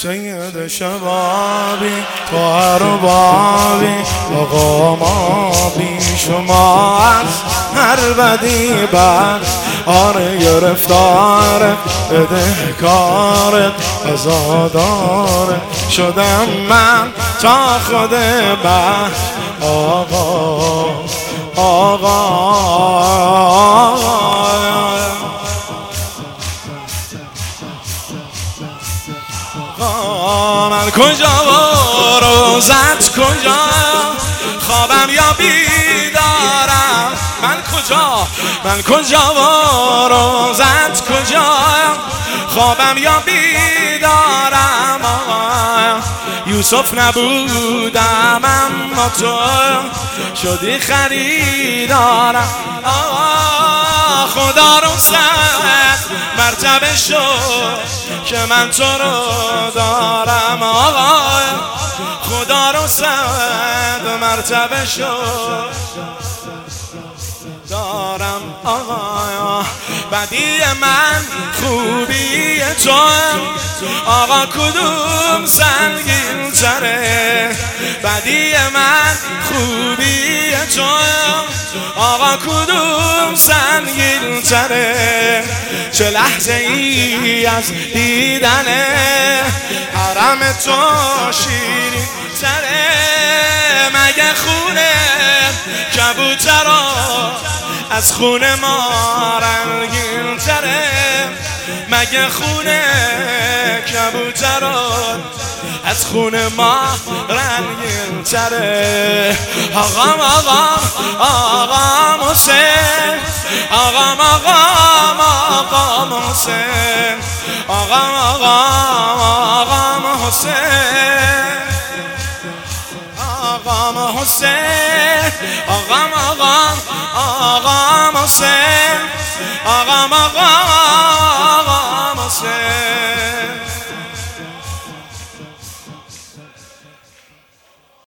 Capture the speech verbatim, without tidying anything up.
سید شبابی تو هر بابی آقا ما بی شما از هر بدی بر آره گرفتار بدهکار ازادار شدم من تا خود بر آقا آقا من کجا و روزت کجا خوابم یا بیدارم من کجا من کجا و روزت کجا خوابم یا بیدارم یوسف نبودم اما تو شدی خریدارم خدا رو صد مرتبه شد که من تو رو دارم آقا خدا رو صد مرتبه شد دارم آقا بدی من خوبی تو آقا کدوم سنگین تره بدی من خوبی تو آقا کدوم سنگین تره چه لحظه ای از دیدن حرم تو شیرین تره مگه خونه کبوترا از خون ما رنگین تره مگه خونه کبوترا از خون ما رنگین تره آقام آقام آقام حسین آقام آقام آقام حسین آقام آقام آقام حسین آقام حسین آقام آقام آقام حسین آقام آقام آقام حسین